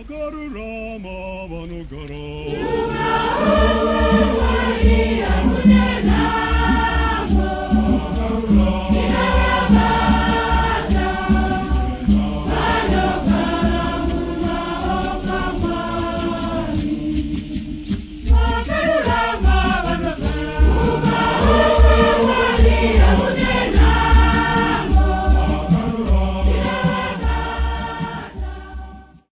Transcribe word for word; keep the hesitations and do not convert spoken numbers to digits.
Garu Rama Vanu Garo Yuga Uwa Wahi Amunela